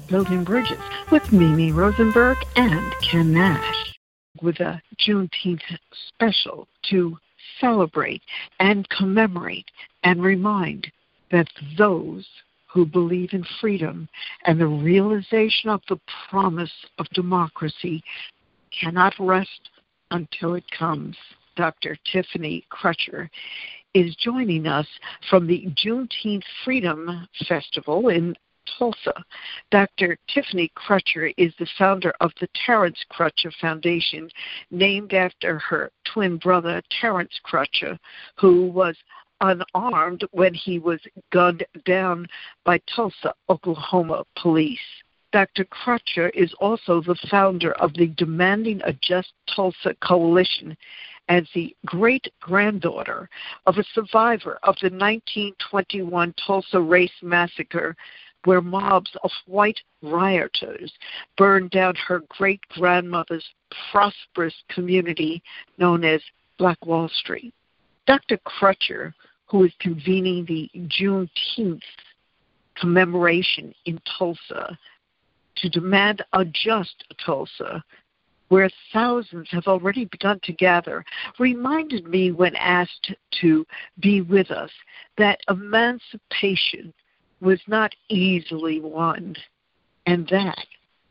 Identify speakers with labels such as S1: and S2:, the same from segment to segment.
S1: Building Bridges with Mimi Rosenberg and Ken Nash with a Juneteenth special to celebrate and commemorate and remind that those who believe in freedom and the realization of the promise of democracy cannot rest until it comes. Dr. Tiffany Crutcher is joining us from the Juneteenth Freedom Festival in Tulsa. Dr. Tiffany Crutcher is the founder of the Terrence Crutcher Foundation, named after her twin brother, Terrence Crutcher, who was unarmed when he was gunned down by Tulsa, Oklahoma police. Dr. Crutcher is also the founder of the Demanding a Just Tulsa Coalition as the great-granddaughter of a survivor of the 1921 Tulsa Race Massacre, where mobs of white rioters burned down her great-grandmother's prosperous community known as Black Wall Street. Dr. Crutcher, who is convening the Juneteenth commemoration in Tulsa to demand a just Tulsa, where thousands have already begun to gather, reminded me when asked to be with us that emancipation was not easily won, and that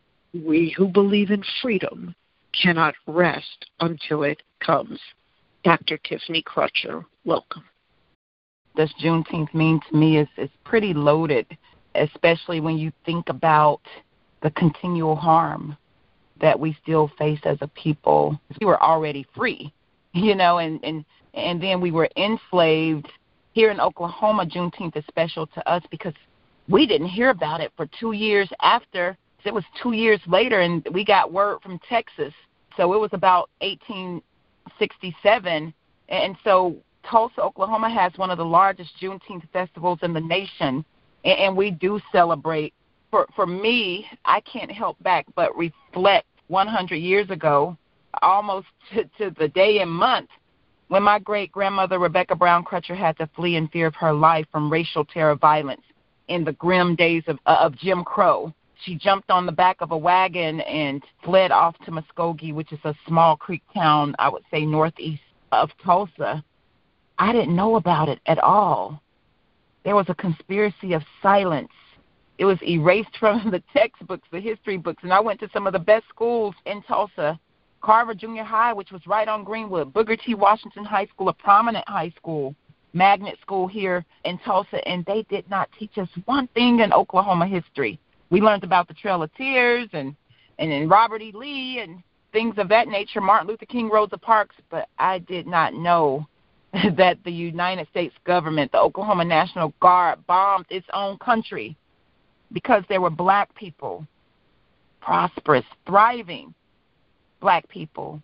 S1: we who believe in freedom cannot rest until it comes. Dr. Tiffany Crutcher, welcome.
S2: Does Juneteenth mean to me is pretty loaded, especially when you think about the continual harm that we still face as a people. We were already free, and then we were enslaved. Here in Oklahoma, Juneteenth is special to us because we didn't hear about it for 2 years after. It was 2 years later, and we got word from Texas. So it was about 1867. And so Tulsa, Oklahoma has one of the largest Juneteenth festivals in the nation, and we do celebrate. For me, I can't help but reflect 100 years ago, almost to the day and month, when my great-grandmother Rebecca Brown Crutcher had to flee in fear of her life from racial terror violence in the grim days of Jim Crow. She jumped on the back of a wagon and fled off to Muskogee, which is a small creek town, I would say northeast of Tulsa. I didn't know about it at all. There was a conspiracy of silence. It was erased from the textbooks, the history books, and I went to some of the best schools in Tulsa. Carver Junior High, which was right on Greenwood, Booker T. Washington High School, a prominent high school, magnet school here in Tulsa, and they did not teach us one thing in Oklahoma history. We learned about the Trail of Tears and Robert E. Lee and things of that nature, Martin Luther King, Rosa Parks, but I did not know that the United States government, the Oklahoma National Guard, bombed its own country because there were black people, prosperous, thriving black people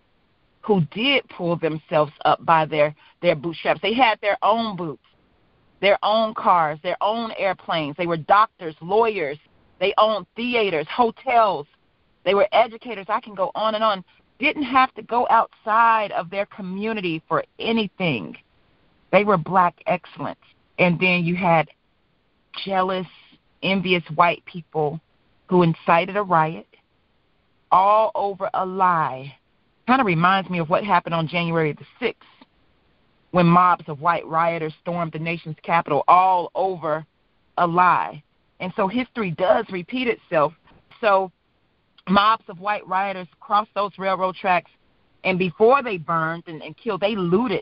S2: who did pull themselves up by their bootstraps. They had their own boots, their own cars, their own airplanes. They were doctors, lawyers. They owned theaters, hotels. They were educators. I can go on and on. Didn't have to go outside of their community for anything. They were black excellence. And then you had jealous, envious white people who incited a riot all over a lie. Kind of reminds me of what happened on January the 6th when mobs of white rioters stormed the nation's capital all over a lie. And so history does repeat itself. So mobs of white rioters crossed those railroad tracks, and before they burned and killed, they looted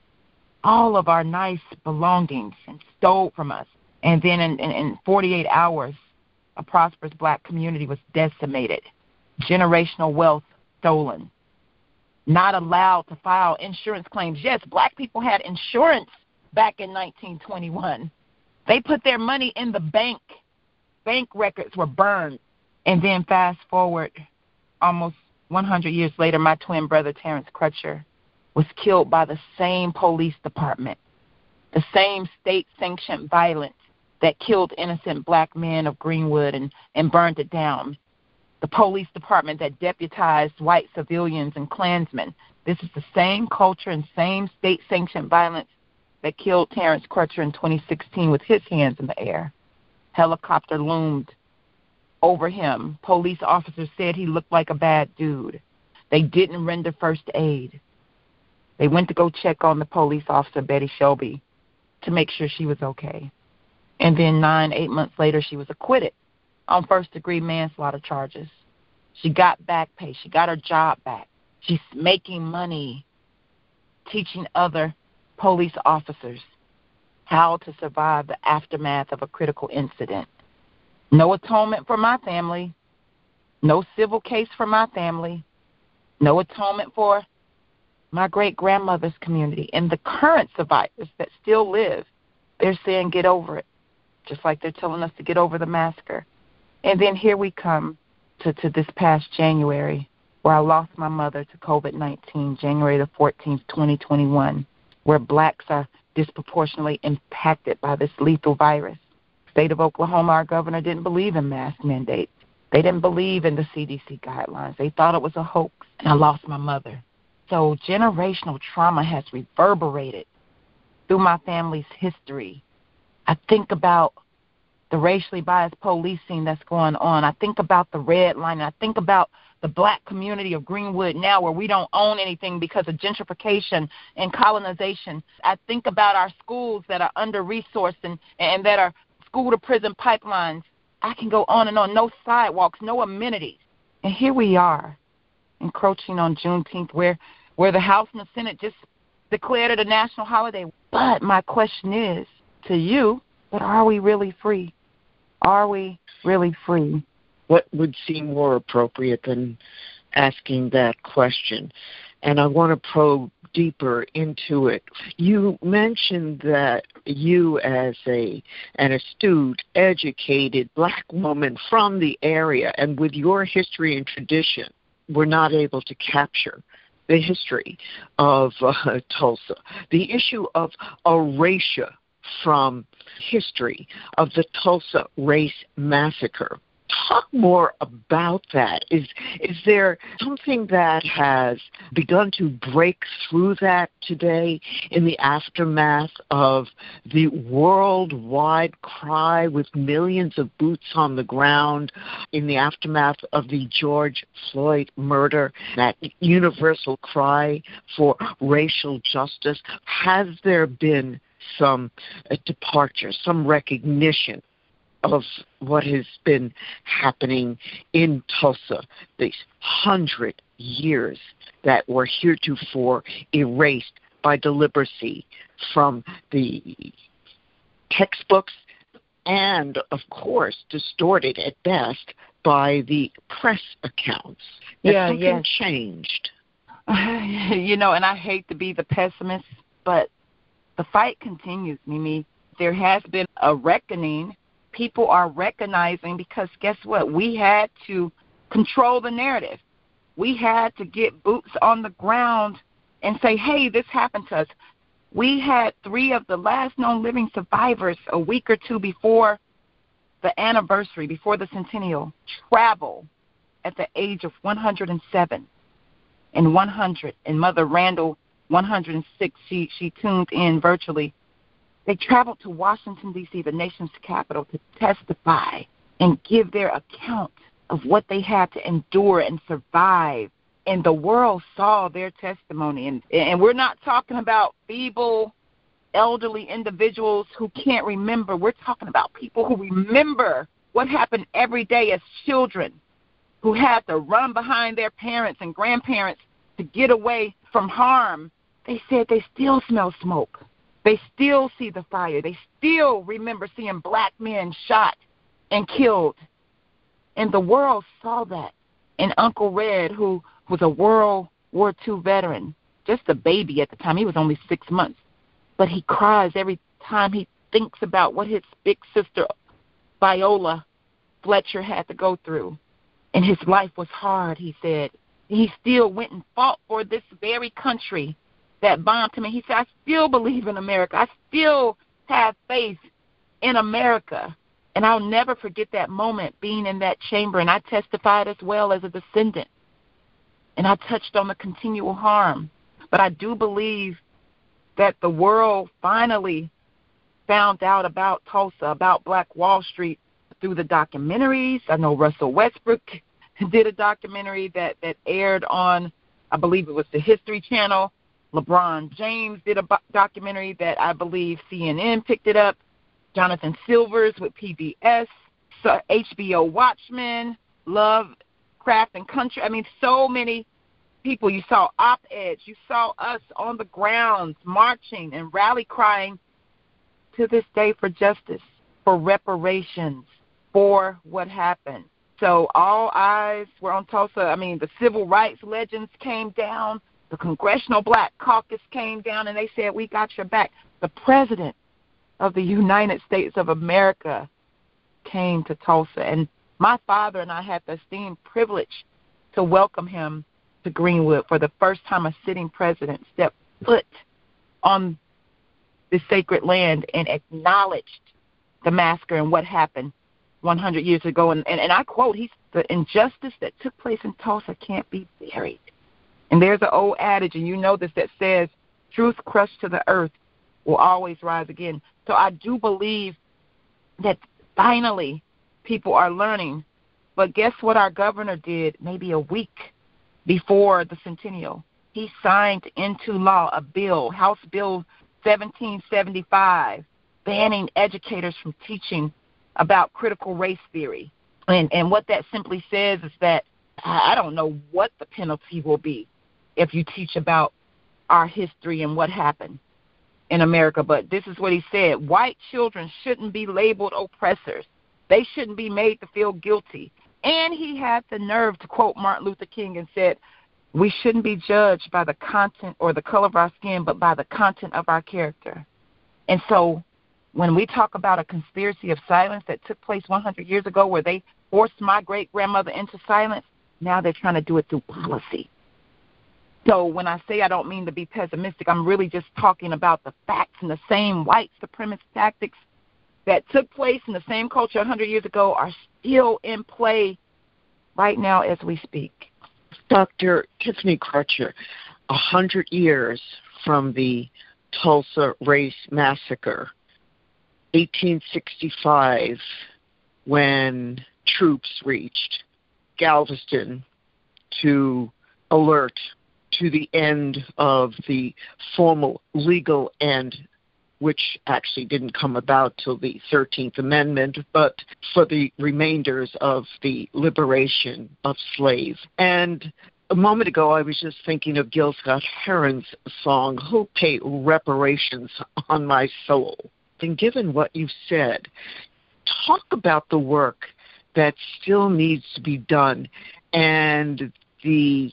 S2: all of our nice belongings and stole from us. And then in 48 hours, a prosperous black community was decimated, generational wealth stolen, not allowed to file insurance claims. Yes, black people had insurance back in 1921. They put their money in the bank. Bank records were burned. And then fast forward almost 100 years later, my twin brother, Terrence Crutcher, was killed by the same police department, the same state-sanctioned violence that killed innocent black men of Greenwood and burned it down. The police department that deputized white civilians and Klansmen. This is the same culture and same state-sanctioned violence that killed Terrence Crutcher in 2016 with his hands in the air. Helicopter loomed over him. Police officers said he looked like a bad dude. They didn't render first aid. They went to go check on the police officer, Betty Shelby, to make sure she was okay. And then 8 months later, she was acquitted on first-degree manslaughter charges. She got back pay. She got her job back. She's making money teaching other police officers how to survive the aftermath of a critical incident. No atonement for my family. No civil case for my family. No atonement for my great-grandmother's community. And the current survivors that still live, they're saying get over it, just like they're telling us to get over the massacre. And then here we come to this past January, where I lost my mother to COVID-19, January the 14th, 2021, where blacks are disproportionately impacted by this lethal virus. State of Oklahoma, our governor didn't believe in mask mandates. They didn't believe in the CDC guidelines. They thought it was a hoax, and I lost my mother. So generational trauma has reverberated through my family's history. I think about the racially biased policing that's going on. I think about the redlining. I think about the black community of Greenwood now, where we don't own anything because of gentrification and colonization. I think about our schools that are under-resourced and that are school-to-prison pipelines. I can go on and on. No sidewalks, no amenities. And here we are, encroaching on Juneteenth, where the House and the Senate just declared it a national holiday. But my question is to you, but are we really free? Are we really free?
S1: What would seem more appropriate than asking that question? And I want to probe deeper into it. You mentioned that you, as an astute, educated black woman from the area, and with your history and tradition, were not able to capture the history of Tulsa. The issue of erasure from history of the Tulsa Race Massacre. Talk more about that. Is there something that has begun to break through that today in the aftermath of the worldwide cry with millions of boots on the ground, in the aftermath of the George Floyd murder, that universal cry for racial justice? Has there been some departure, some recognition of what has been happening in Tulsa, these 100 years that were heretofore erased by deliberacy from the textbooks and, of course, distorted at best by the press accounts? Something changed.
S2: And I hate to be the pessimist, but the fight continues, Mimi. There has been a reckoning. People are recognizing, because guess what? We had to control the narrative. We had to get boots on the ground and say, hey, this happened to us. We had 3 of the last known living survivors a week or two before the anniversary, before the centennial, travel at the age of 107 and 100. And Mother Randall, 106, she tuned in virtually. They traveled to Washington, D.C., the nation's capital, to testify and give their account of what they had to endure and survive. And the world saw their testimony. And we're not talking about feeble, elderly individuals who can't remember. We're talking about people who remember what happened every day as children, who had to run behind their parents and grandparents to get away from harm. They said they still smell smoke. They still see the fire. They still remember seeing black men shot and killed. And the world saw that. And Uncle Red, who was a World War II veteran, just a baby at the time, he was only 6 months, but he cries every time he thinks about what his big sister, Viola Fletcher, had to go through. And his life was hard, he said. He still went and fought for this very country that bombed him. And he said, I still believe in America. I still have faith in America. And I'll never forget that moment, being in that chamber. And I testified as well as a descendant. And I touched on the continual harm. But I do believe that the world finally found out about Tulsa, about Black Wall Street, through the documentaries. I know Russell Westbrook did a documentary that aired on, I believe it was the History Channel. LeBron James did a documentary that I believe CNN picked it up. Jonathan Silvers with PBS. So HBO Watchmen, Lovecraft and Country. I mean, so many people. You saw op-eds. You saw us on the grounds marching and rally crying to this day for justice, for reparations, for what happened. So all eyes were on Tulsa. I mean, the civil rights legends came down. The Congressional Black Caucus came down, and they said, we got your back. The President of the United States of America came to Tulsa. And my father and I had the esteemed privilege to welcome him to Greenwood for the first time a sitting president stepped foot on this sacred land and acknowledged the massacre and what happened 100 years ago. And I quote, the injustice that took place in Tulsa can't be buried. And there's an old adage, and you know this, that says, truth crushed to the earth will always rise again. So I do believe that finally people are learning. But guess what our governor did maybe a week before the centennial? He signed into law a bill, House Bill 1775, banning educators from teaching about critical race theory. And what that simply says is that I don't know what the penalty will be if you teach about our history and what happened in America. But this is what he said. White children shouldn't be labeled oppressors. They shouldn't be made to feel guilty. And he had the nerve to quote Martin Luther King and said, we shouldn't be judged by the content or the color of our skin, but by the content of our character. And so when we talk about a conspiracy of silence that took place 100 years ago where they forced my great-grandmother into silence, now they're trying to do it through policy. So when I say I don't mean to be pessimistic, I'm really just talking about the facts, and the same white supremacist tactics that took place in the same culture 100 years ago are still in play right now as we speak.
S1: Dr. Tiffany Crutcher, 100 years from the Tulsa Race Massacre, 1865, when troops reached Galveston to alert to the end of the formal legal end, which actually didn't come about till the 13th Amendment, but for the remainders of the liberation of slaves. And a moment ago, I was just thinking of Gil Scott-Heron's song, Who'll Pay Reparations on My Soul? And given what you've said, talk about the work that still needs to be done and the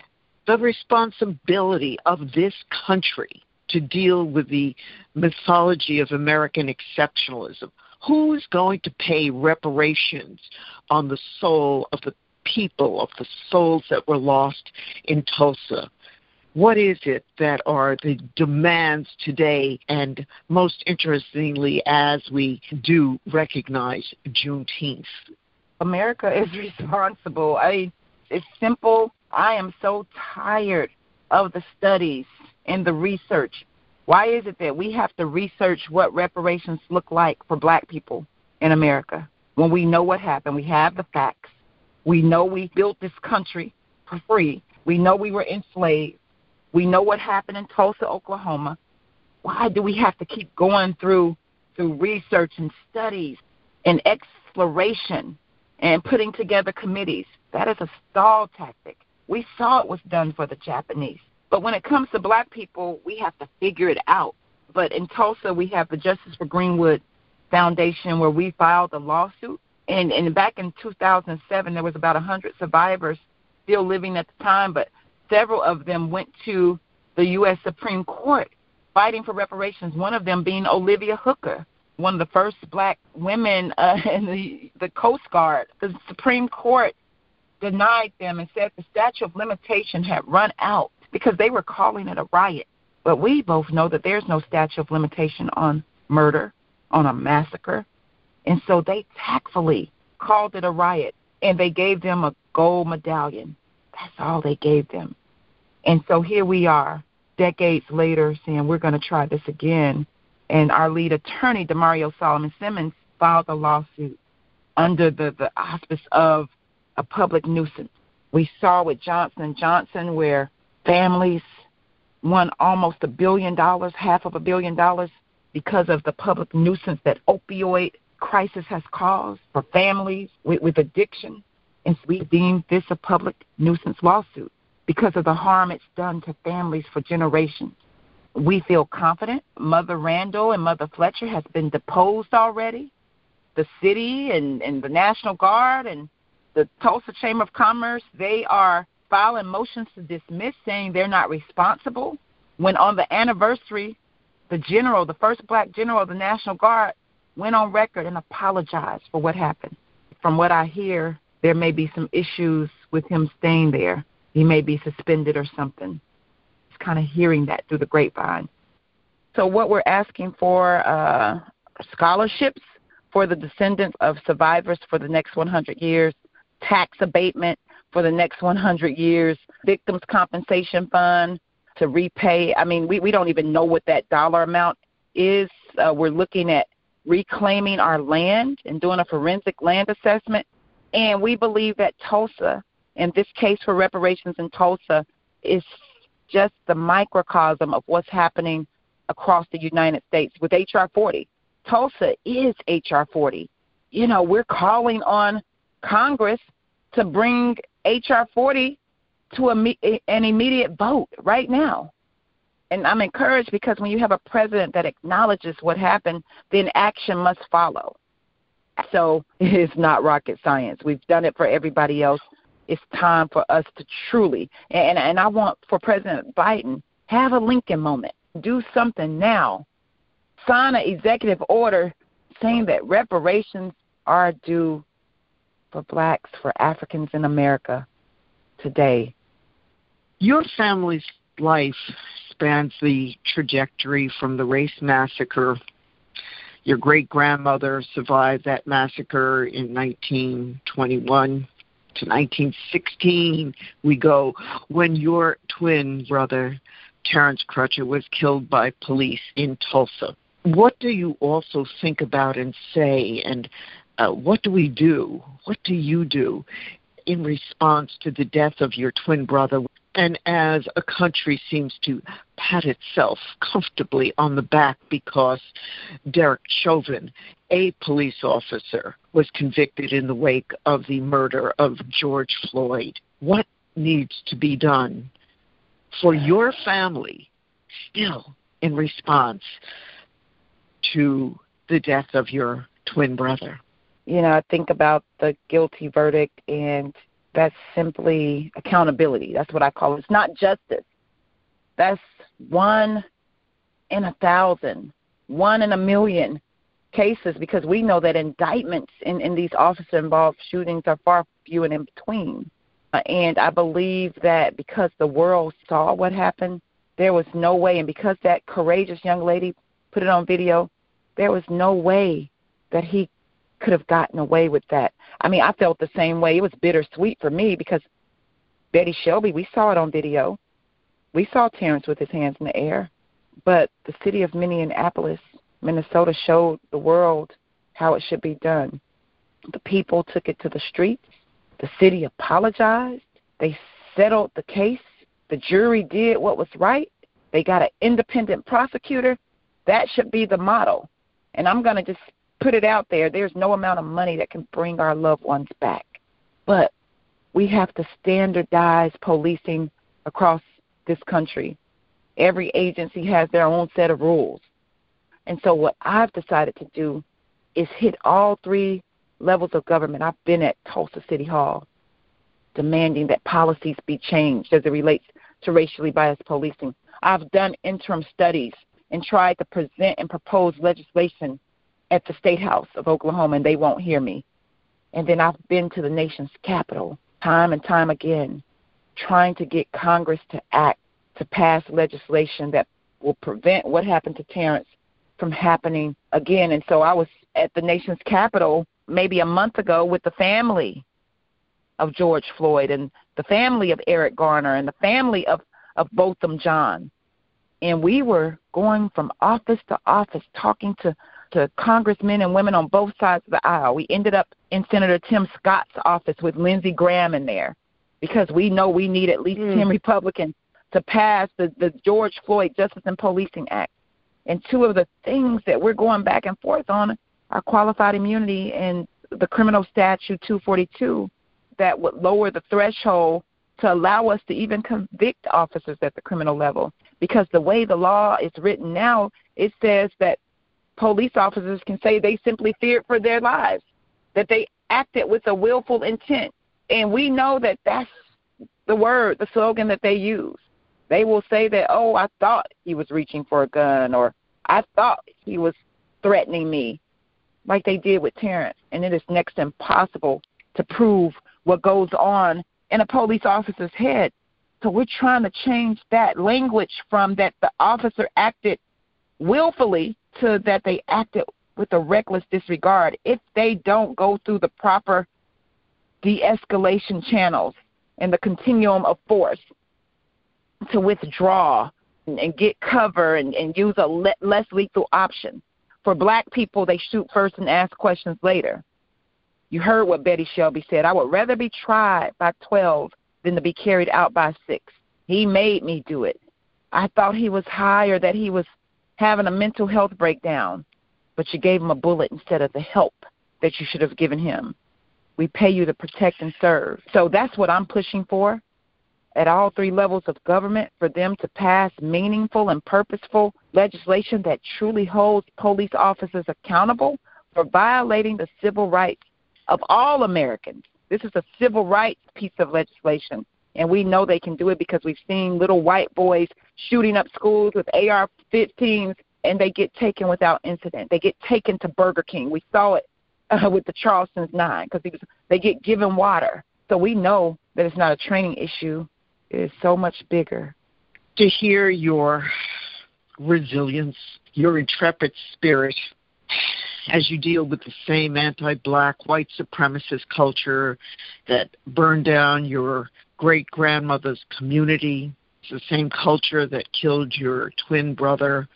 S1: responsibility of this country to deal with the mythology of American exceptionalism. Who's going to pay reparations on the soul of the people, of the souls that were lost in Tulsa? What is it that are the demands today? And most interestingly, as we do recognize Juneteenth.
S2: America is responsible. It's simple. I am so tired of the studies and the research. Why is it that we have to research what reparations look like for black people in America when we know what happened? We have the facts. We know we built this country for free. We know we were enslaved. We know what happened in Tulsa, Oklahoma. Why do we have to keep going through research and studies and exploration and putting together committees? That is a stall tactic. We saw it was done for the Japanese. But when it comes to black people, we have to figure it out. But in Tulsa, we have the Justice for Greenwood Foundation where we filed a lawsuit. And back in 2007, there was about 100 survivors still living at the time, but several of them went to the U.S. Supreme Court fighting for reparations, one of them being Olivia Hooker, one of the first black women in the Coast Guard. The Supreme Court denied them and said the statute of limitation had run out because they were calling it a riot. But we both know that there's no statute of limitation on murder, on a massacre. And so they tactfully called it a riot, and they gave them a gold medallion. That's all they gave them. And so here we are, decades later, saying we're going to try this again. And our lead attorney, Demario Solomon Simmons, filed a lawsuit under the auspice of a public nuisance. We saw with Johnson & Johnson where families won almost $1 billion, half of $1 billion, because of the public nuisance that opioid crisis has caused for families with addiction. And we deemed this a public nuisance lawsuit because of the harm it's done to families for generations. We feel confident. Mother Randall and Mother Fletcher has been deposed already. The city and the National Guard and the Tulsa Chamber of Commerce, they are filing motions to dismiss, saying they're not responsible. When on the anniversary, the first black general of the National Guard, went on record and apologized for what happened. From what I hear, there may be some issues with him staying there. He may be suspended or something. It's kind of hearing that through the grapevine. So what we're asking for, scholarships for the descendants of survivors for the next 100 years, tax abatement for the next 100 years, victims' compensation fund to repay. I mean, we don't even know what that dollar amount is. We're looking at reclaiming our land and doing a forensic land assessment. And we believe that Tulsa, and this case for reparations in Tulsa, is just the microcosm of what's happening across the United States with H.R. 40. Tulsa is H.R. 40. You know, we're calling on Congress to bring H.R. 40 to an immediate vote right now. And I'm encouraged because when you have a president that acknowledges what happened, then action must follow. So it's not rocket science. We've done it for everybody else. It's time for us to truly, and I want for President Biden, have a Lincoln moment. Do something now. Sign an executive order saying that reparations are due for blacks, for Africans in America today.
S1: Your family's life spans the trajectory from the race massacre. Your great-grandmother survived that massacre in 1921 to 1916. We go when your twin brother, Terrence Crutcher, was killed by police in Tulsa. What do you also think about and say, and what do we do? What do you do in response to the death of your twin brother? And as a country seems to pat itself comfortably on the back because Derek Chauvin, a police officer, was convicted in the wake of the murder of George Floyd. What needs to be done for your family still in response to the death of your twin brother?
S2: You know, I think about the guilty verdict, and that's simply accountability. That's what I call it. It's not justice. That's 1 in 1,000, 1 in a million cases, because we know that indictments in these officer-involved shootings are far few and in between. And I believe that because the world saw what happened, there was no way, and because that courageous young lady put it on video, there was no way that he could have gotten away with that. I mean, I felt the same way. It was bittersweet for me because Betty Shelby, we saw it on video. We saw Terrence with his hands in the air. But the city of Minneapolis, Minnesota, showed the world how it should be done. The people took it to the streets. The city apologized. They settled the case. The jury did what was right. They got an independent prosecutor. That should be the model. And I'm going to just put it out there. There's no amount of money that can bring our loved ones back. But we have to standardize policing across this country. Every agency has their own set of rules. And so what I've decided to do is hit all 3 levels of government. I've been at Tulsa City Hall demanding that policies be changed as it relates to racially biased policing. I've done interim studies and tried to present and propose legislation at the State House of Oklahoma, and they won't hear me. And then I've been to the nation's capital time and time again, trying to get Congress to act, to pass legislation that will prevent what happened to Terrence from happening again. And so I was at the nation's capital maybe a month ago with the family of George Floyd and the family of Eric Garner and the family of Botham Jean. And we were going from office to office talking to to congressmen and women on both sides of the aisle. We ended up in Senator Tim Scott's office with Lindsey Graham in there because we know we need at least 10 Republicans to pass the George Floyd Justice and Policing Act. And two of the things that we're going back and forth on are qualified immunity and the criminal statute 242 that would lower the threshold to allow us to even convict officers at the criminal level. Because the way the law is written now, it says that police officers can say they simply feared for their lives, that they acted with a willful intent. And we know that that's the slogan that they use. They will say that, oh, I thought he was reaching for a gun, or I thought he was threatening me, like they did with Terrence. And it is next to impossible to prove what goes on in a police officer's head. So we're trying to change that language from that the officer acted willfully to that they acted with a reckless disregard if they don't go through the proper de-escalation channels and the continuum of force to withdraw and get cover and use a less lethal option. For black people, they shoot first and ask questions later. You heard what Betty Shelby said. I would rather be tried by 12 than to be carried out by 6. He made me do it. I thought he was high or that he was having a mental health breakdown, but you gave him a bullet instead of the help that you should have given him. We pay you to protect and serve. So that's what I'm pushing for at all 3 levels of government, for them to pass meaningful and purposeful legislation that truly holds police officers accountable for violating the civil rights of all Americans. This is a civil rights piece of legislation, and we know they can do it because we've seen little white boys shooting up schools with AR-15s, and they get taken without incident. They get taken to Burger King. We saw it with the Charleston's 9 because they get given water. So we know that it's not a training issue. It is so much bigger.
S1: To hear your resilience, your intrepid spirit, as you deal with the same anti-black, white supremacist culture that burned down your great-grandmother's community. It's the same culture that killed your twin brother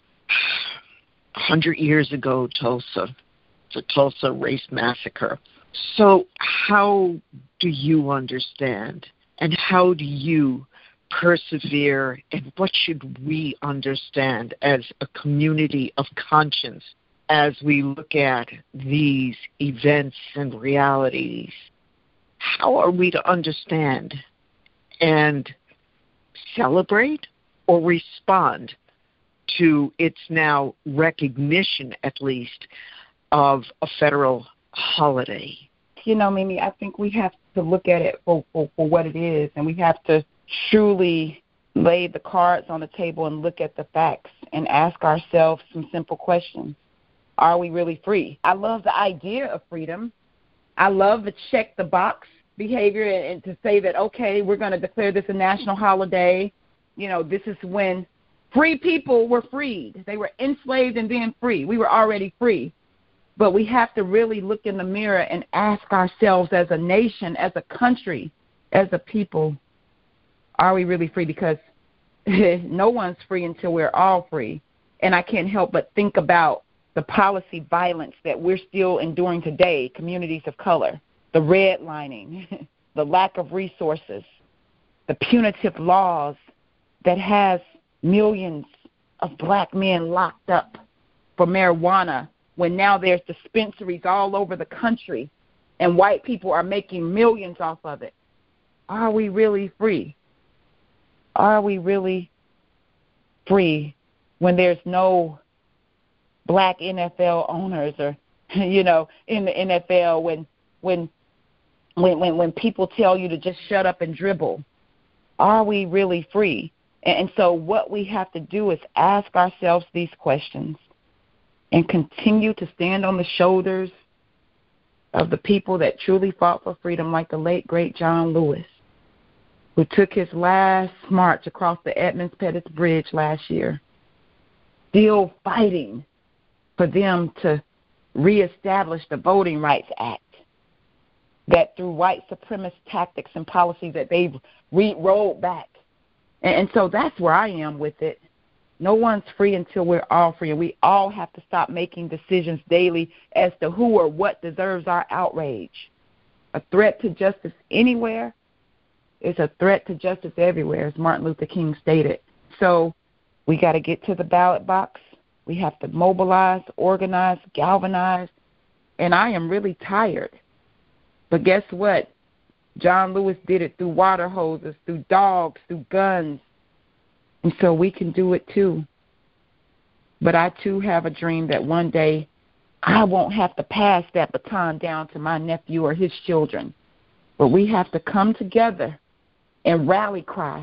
S1: 100 years ago, Tulsa. It's a Tulsa race massacre. So how do you understand, and how do you persevere, and what should we understand as a community of conscience as we look at these events and realities? How are we to understand and celebrate or respond to its now recognition, at least, of a federal holiday?
S2: You know, Mimi, I think we have to look at it for what it is, and we have to truly lay the cards on the table and look at the facts and ask ourselves some simple questions. Are we really free? I love the idea of freedom. I love the check-the-box behavior and to say that, okay, we're going to declare this a national holiday. You know, this is when free people were freed. They were enslaved and then free. We were already free. But we have to really look in the mirror and ask ourselves as a nation, as a country, as a people, are we really free? Because no one's free until we're all free. And I can't help but think about the policy violence that we're still enduring today, communities of color, the redlining, the lack of resources, the punitive laws that has millions of black men locked up for marijuana, when now there's dispensaries all over the country and white people are making millions off of it. Are we really free? Are we really free when there's no black NFL owners or, you know, in the NFL, when people tell you to just shut up and dribble? Are we really free? And so what we have to do is ask ourselves these questions and continue to stand on the shoulders of the people that truly fought for freedom, like the late, great John Lewis, who took his last march across the Edmunds Pettus Bridge last year, still fighting for them to reestablish the Voting Rights Act, that through white supremacist tactics and policies that they've rolled back. And so that's where I am with it. No one's free until we're all free, and we all have to stop making decisions daily as to who or what deserves our outrage. A threat to justice anywhere is a threat to justice everywhere, as Martin Luther King stated. So we got to get to the ballot box. We have to mobilize, organize, galvanize, and I am really tired. But guess what? John Lewis did it through water hoses, through dogs, through guns. And so we can do it too. But I too have a dream that one day I won't have to pass that baton down to my nephew or his children. But we have to come together and rally cry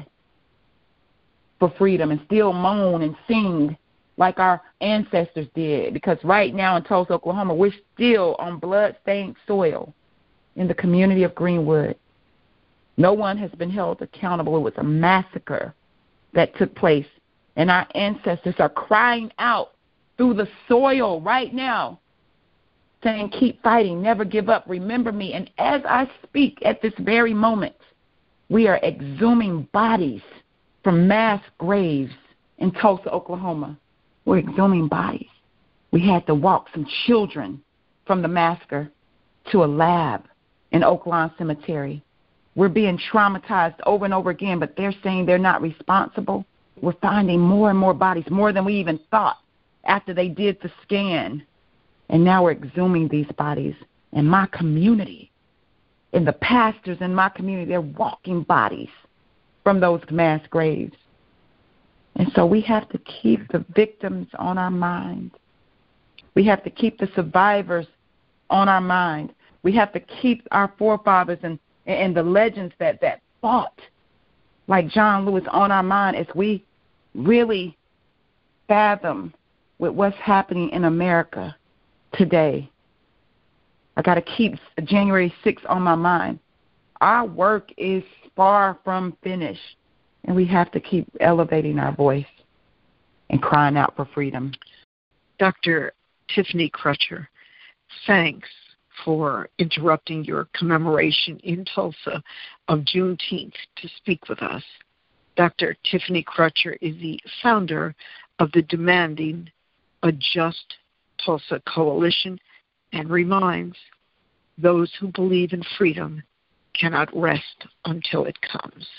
S2: for freedom and still moan and sing like our ancestors did. Because right now in Tulsa, Oklahoma, we're still on blood-stained soil in the community of Greenwood. No one has been held accountable. It was a massacre that took place, and our ancestors are crying out through the soil right now, saying, keep fighting, never give up, remember me. And as I speak at this very moment, we are exhuming bodies from mass graves in Tulsa, Oklahoma. We're exhuming bodies. We had to walk some children from the massacre to a lab in Oak Lawn Cemetery. We're being traumatized over and over again, but they're saying they're not responsible. We're finding more and more bodies, more than we even thought after they did the scan. And now we're exhuming these bodies. And my community, and the pastors in my community, they're walking bodies from those mass graves. And so we have to keep the victims on our mind. We have to keep the survivors on our mind. We have to keep our forefathers and the legends that fought like John Lewis on our mind as we really fathom with what's happening in America today. I got to keep January 6th on my mind. Our work is far from finished, and we have to keep elevating our voice and crying out for freedom.
S1: Dr. Tiffany Crutcher, thanks for interrupting your commemoration in Tulsa of Juneteenth to speak with us. Dr. Tiffany Crutcher is the founder of the Demanding a Just Tulsa Coalition and reminds those who believe in freedom cannot rest until it comes.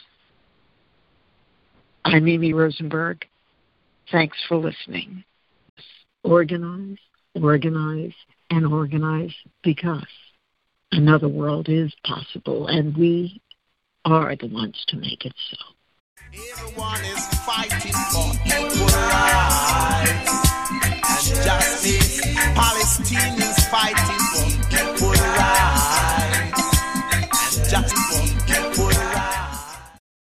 S1: I'm Mimi Rosenberg. Thanks for listening. Organize, organize, and organize, because another world is possible, and we are the ones to make it so.
S3: Everyone is